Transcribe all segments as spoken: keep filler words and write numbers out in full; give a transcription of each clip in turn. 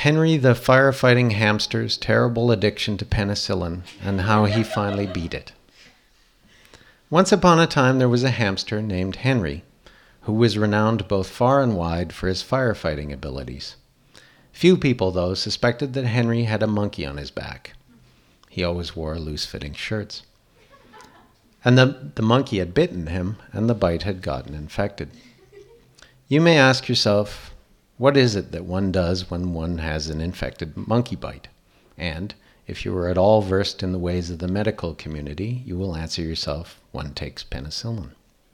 Henry the firefighting hamster's terrible addiction to penicillin and how he finally beat it. Once upon a time there was a hamster named Henry who was renowned both far and wide for his firefighting abilities. Few people, though, suspected that Henry had a monkey on his back. He always wore loose-fitting shirts. And the, the monkey had bitten him, and the bite had gotten infected. You may ask yourself, what is it that one does when one has an infected monkey bite? And if you are at all versed in the ways of the medical community, you will answer yourself, one takes penicillin.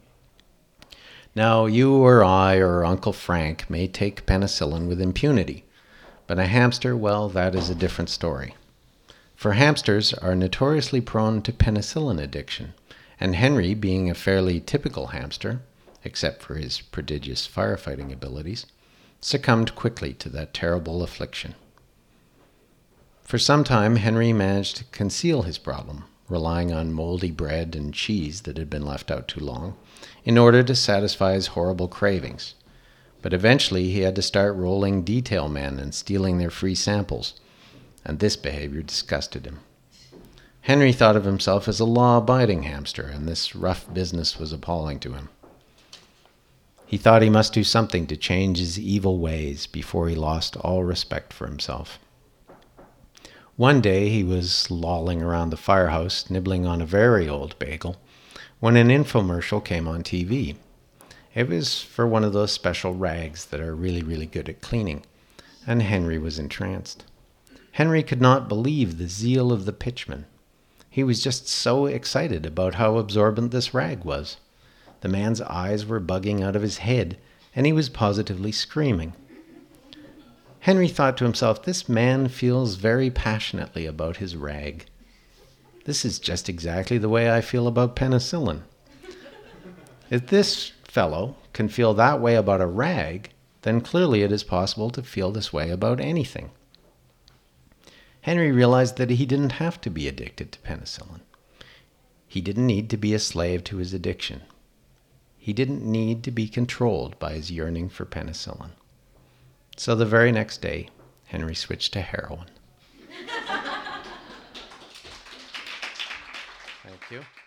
Now, you or I or Uncle Frank may take penicillin with impunity, but a hamster, well, that is a different story. For hamsters are notoriously prone to penicillin addiction, and Henry, being a fairly typical hamster, except for his prodigious firefighting abilities, succumbed quickly to that terrible affliction. For some time, Henry managed to conceal his problem, relying on moldy bread and cheese that had been left out too long, in order to satisfy his horrible cravings. But eventually he had to start rolling detail men and stealing their free samples, and this behavior disgusted him. Henry thought of himself as a law-abiding hamster, and this rough business was appalling to him. He thought he must do something to change his evil ways before he lost all respect for himself. One day he was lolling around the firehouse, nibbling on a very old bagel, when an infomercial came on T V. It was for one of those special rags that are really, really good at cleaning, and Henry was entranced. Henry could not believe the zeal of the pitchman. He was just so excited about how absorbent this rag was. The man's eyes were bugging out of his head, and he was positively screaming. Henry thought to himself, this man feels very passionately about his rag. This is just exactly the way I feel about penicillin. If this fellow can feel that way about a rag, then clearly it is possible to feel this way about anything. Henry realized that he didn't have to be addicted to penicillin. He didn't need to be a slave to his addiction. He didn't need to be controlled by his yearning for penicillin. So the very next day, Henry switched to heroin. Thank you.